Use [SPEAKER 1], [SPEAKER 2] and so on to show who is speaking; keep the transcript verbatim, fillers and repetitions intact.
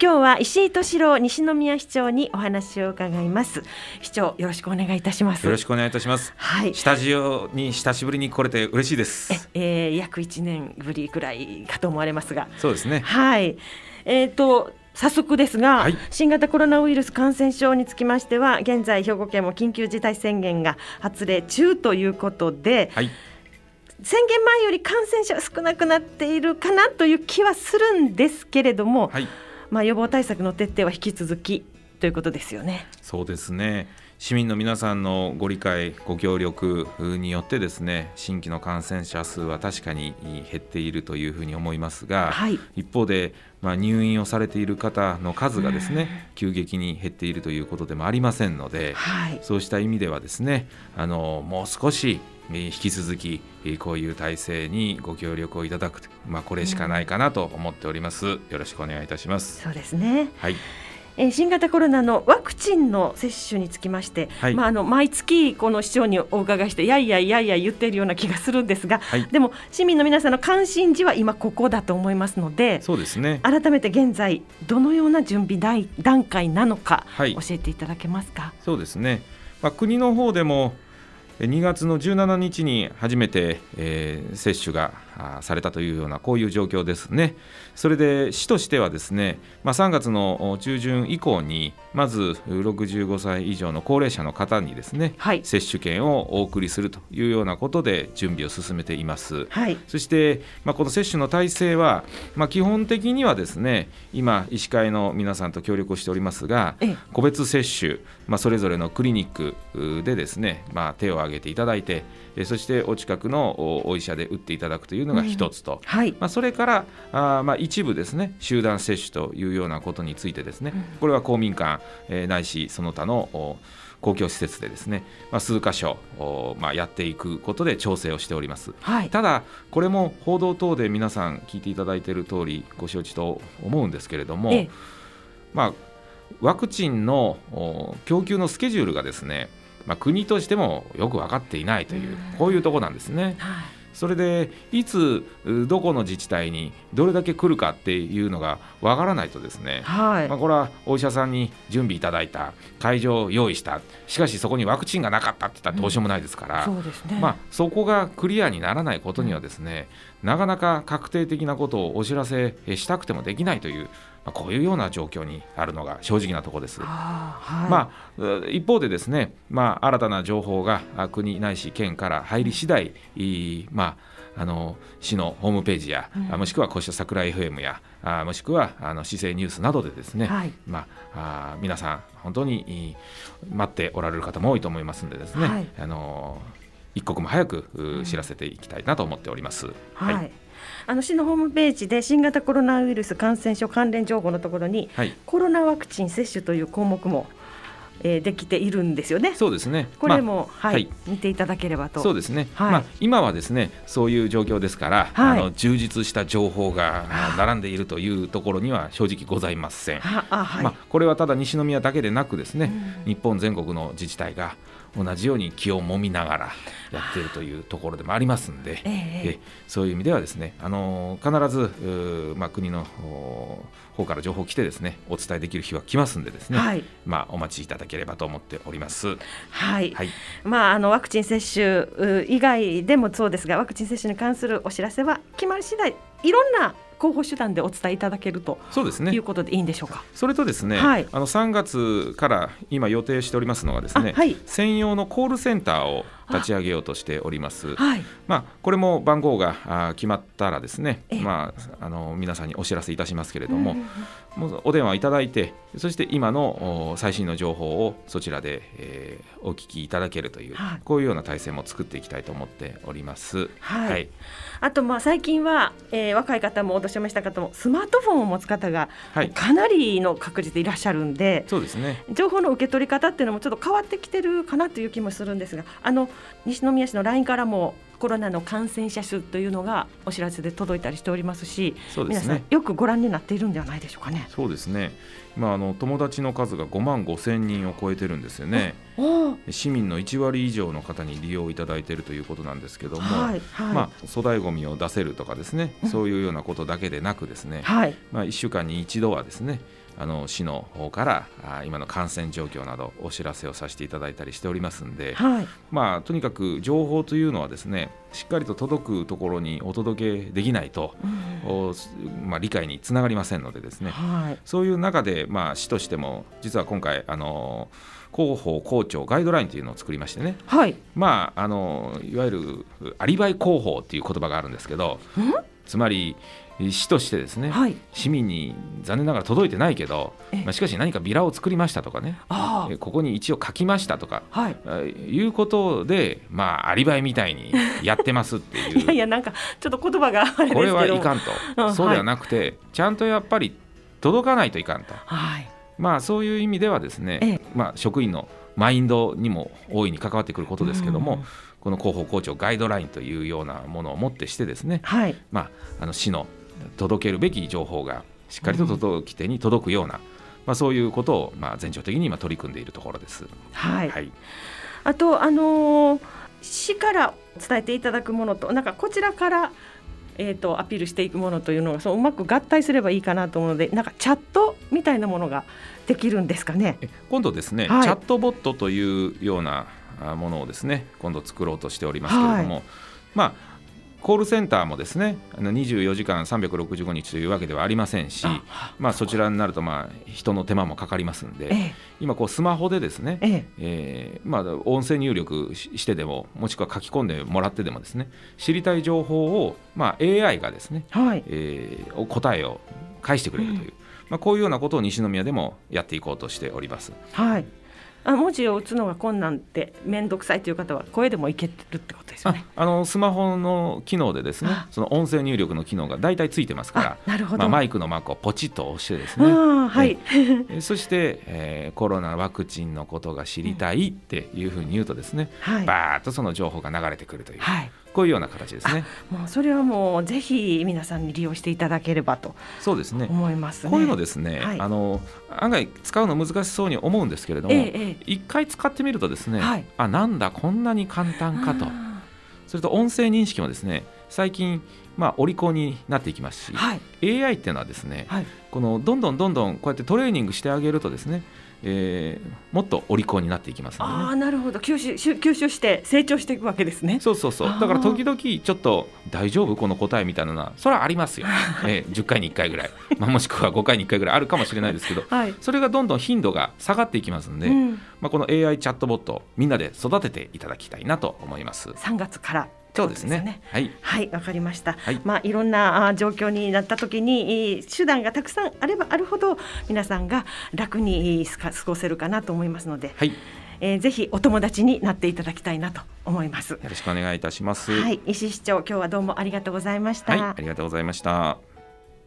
[SPEAKER 1] 今日は石井敏郎西宮市長にお話を伺います。市長、よろしくお願いいたします。
[SPEAKER 2] よろしくお願いいたします、はい、スタジオに久しぶりに来れて嬉しいです。
[SPEAKER 1] え、えー、約いちねんぶりくらいかと思われますが。
[SPEAKER 2] そうですね、
[SPEAKER 1] はい、えーと早速ですが、はい、新型コロナウイルス感染症につきましては現在兵庫県も緊急事態宣言が発令中ということで、はい、宣言前より感染者は少なくなっているかなという気はするんですけれども、はい、まあ、予防対策の徹底は引き続きということですよね。
[SPEAKER 2] そうですね、市民の皆さんのご理解ご協力によってですね、新規の感染者数は確かに減っているというふうに思いますが、はい、一方で、まあ、入院をされている方の数がですね急激に減っているということでもありませんので、はい、そうした意味ではですね、あのもう少し引き続きこういう体制にご協力をいただく、まあ、これしかないかなと思っております。よろしくお願いいたします。
[SPEAKER 1] そうですね、
[SPEAKER 2] はい、
[SPEAKER 1] えー、新型コロナのワクチンの接種につきまして、はい、まあ、あの毎月この市長にお伺いしてやいやいやいや言っているような気がするんですが、はい、でも市民の皆さんの関心事は今ここだと思いますので、
[SPEAKER 2] そうですね、
[SPEAKER 1] 改めて現在どのような準備段階なのか、はい、教えていただけますか。
[SPEAKER 2] そうですね、まあ、国の方でもにがつのじゅうしちにちに初めて、えー、接種がされたというようなこういう状況ですね。それで市としてはですね、まあ、さんがつの中旬以降にまずろくじゅうごさい以上の高齢者の方にですね、はい、接種券をお送りするというようなことで準備を進めています、はい、そして、まあ、この接種の体制は、まあ、基本的にはですね、今医師会の皆さんと協力をしておりますが、個別接種、まあ、それぞれのクリニックでですね、まあ、手を挙げていただいて、そしてお近くのお医者で打っていただくというのが一つと、うん、はい、まあ、それからあ、まあ、一部ですね、集団接種というようなことについてですね、うん、これは公民館、えー、ないしその他の公共施設でですね、まあ、数箇所、まあ、やっていくことで調整をしております、はい、ただこれも報道等で皆さん聞いていただいている通りご承知と思うんですけれども、ええ、まあ、ワクチンの供給のスケジュールがですね、まあ、国としてもよく分かっていないという、こういうところなんですね、はい、それでいつどこの自治体にどれだけ来るかっていうのが分からないとですね、はい、まあ、これはお医者さんに準備いただいた、会場を用意した、しかしそこにワクチンがなかったって言ったらどうしようもないですから、うん、そうですね、まあ、そこがクリアにならないことにはですね、うん、なかなか確定的なことをお知らせしたくてもできないという、まあ、こういうような状況にあるのが正直なところです、はい、まあ、一方でですね、まあ、新たな情報が国ないし県から入り次第、まあ、あの市のホームページや、うん、もしくはこうした桜 エフエム やあもしくはあの市政ニュースなどでですね、はい、まあ、あ皆さん本当に待っておられる方も多いと思いますのでですね、はい、あの一刻も早く知らせていきたいなと思っております、うん、はいはい、
[SPEAKER 1] あの市のホームページで新型コロナウイルス感染症関連情報のところに、はい、コロナワクチン接種という項目も、えー、できているんですよね。
[SPEAKER 2] そうですね、
[SPEAKER 1] これも、まあ、はいはい、見ていただければと。
[SPEAKER 2] そうですね、はい、まあ、今はですねそういう状況ですから、はい、あの充実した情報が並んでいるというところには正直ございません。はあ、はい、まあ、これはただ西宮だけでなくですね、うん、日本全国の自治体が同じように気をもみながらやっているというところでもありますので、えー、えそういう意味ではですね、あの必ず、まあ、国の方から情報来てですねお伝えできる日は来ますんでですね、はい、まあ、お待ちいただければと思っております。
[SPEAKER 1] はい、はい、まあ、あのワクチン接種以外でもそうですが、ワクチン接種に関するお知らせは決まり次第いろんな広報手段でお伝えいただけると、そうですね、いうことでいいんでしょうか。
[SPEAKER 2] それとですね、はい、あのさんがつから今予定しておりますのがですね、はい、専用のコールセンターを立ち上げようとしております、はい、まあ、これも番号が決まったらですね、まあ、あの皆さんにお知らせいたしますけれども、うん、もうお電話いただいて、そして今の最新の情報をそちらで、えー、お聞きいただけるという、はい、こういうような体制も作っていきたいと思っております、
[SPEAKER 1] はいはい、あと、まあ、最近は、えー、若い方もお年を召した方もスマートフォンを持つ方がかなりの確率でいらっしゃるんで、はい、そうですね、情報の受け取り方っていうのもちょっと変わってきてるかなという気もするんですが、あの西宮市の ライン からもコロナの感染者数というのがお知らせで届いたりしておりますし、そうですね、皆さんよくご覧になっているんではないでしょうかね。
[SPEAKER 2] そうですね、今あの友達の数がごまんごせんにんを超えてるんですよね。市民のいちわり以上の方に利用いただいているということなんですけども、はいはい、まあ、粗大ごみを出せるとかですね、うん、そういうようなことだけでなくですね、はい、まあ、いっしゅうかんに一度はですね、 あの市の方からあ今の感染状況などお知らせをさせていただいたりしておりますんで、
[SPEAKER 1] はい、
[SPEAKER 2] まあ、とにかく情報というのはですねしっかりと届くところにお届けできないと、うんまあ、理解につながりませんのでですね、はい、そういう中で、まあ、市としても実は今回あの広報広聴ガイドラインというのを作りましてね、はい、まあ、あのいわゆるアリバイ広報という言葉があるんですけど、つまり市としてですね、はい、市民に残念ながら届いてないけど、まあ、しかし何かビラを作りましたとかね、ここに一応書きましたとか、はい、いうことで、まあ、アリバイみたいにやってますっていう
[SPEAKER 1] いやいやなんかちょっと言葉があれですけど
[SPEAKER 2] これはいかんと、うん、そうではなくて、はい、ちゃんとやっぱり届かないといかんと、はい、まあ、そういう意味ではですね、ええまあ、職員のマインドにも大いに関わってくることですけども、うん、この広報広聴ガイドラインというようなものをもってしてですね、はいまあ、あの市の届けるべき情報がしっかりと届き手に届くような、うんまあ、そういうことをまあ全庁的に今取り組んでいるところです。
[SPEAKER 1] はいはい、あと、あのー、市から伝えていただくものとなんかこちらからえー、とアピールしていくものというのがそううまく合体すればいいかなと思うので、なんかチャットみたいなものができるんですかね。
[SPEAKER 2] 今度ですね、はい、チャットボットというようなものをですね今度作ろうとしておりますけれども、はい、まあコールセンターもですねあのにじゅうよじかんさんびゃくろくじゅうごにちというわけではありませんし、まあ、そちらになるとまあ人の手間もかかりますんで、ええ、今こうスマホでですね、えええーまあ、音声入力してでももしくは書き込んでもらってでもですね知りたい情報を、まあ、エーアイ がですね、はいえー、答えを返してくれるという、うんまあ、こういうようなことを西宮でもやっていこうとしております。はい
[SPEAKER 1] あ文字を打つのが困難って面倒くさいという方は声でもいけるってことですよね。
[SPEAKER 2] ああのスマホの機能でですねその音声入力の機能が大体ついてますから、なるほど、まあ、マイクのマークをポチッと押してですね、はい、えそして、えー、コロナワクチンのことが知りたいっていうふうに言うとですね、はい、バーッとその情報が流れてくるという、はいこういうような形ですね。
[SPEAKER 1] もうそれはもうぜひ皆さんに利用していただければとそうですね思いますね。
[SPEAKER 2] こういうのですね、はい、あの案外使うの難しそうに思うんですけれども、ええ、一回使ってみるとですね、はい、あなんだこんなに簡単かと。それと音声認識もですね最近まあ、お利口になっていきますし、はい、エーアイ っていうのはですね、はい、このどんどんどんどんこうやってトレーニングしてあげるとですね、えー、もっとお利口になっていきますので、ね、
[SPEAKER 1] あなるほど吸収、吸収して成長していくわけですね。
[SPEAKER 2] そうそうそうだから時々ちょっと大丈夫この答えみたいなのはそれはありますよ、えー、じゅっかいにいっかいぐらい、まあ、もしくはごかいにいっかいぐらいあるかもしれないですけど、はい、それがどんどん頻度が下がっていきますので、うんまあ、この エーアイ チャットボットみんなで育てていただきたいなと思います。
[SPEAKER 1] さんがつから
[SPEAKER 2] そうですね。はい、
[SPEAKER 1] はい、わかりました。はい、まあいろんな状況になった時に手段がたくさんあればあるほど皆さんが楽に過ごせるかなと思いますので、はいえー、ぜひお友達になっていただきたいなと思います。よ
[SPEAKER 2] ろしくお願いいたします。
[SPEAKER 1] はい、石井市長今日はどうもありがとうございました。
[SPEAKER 2] はい、ありがとうございました。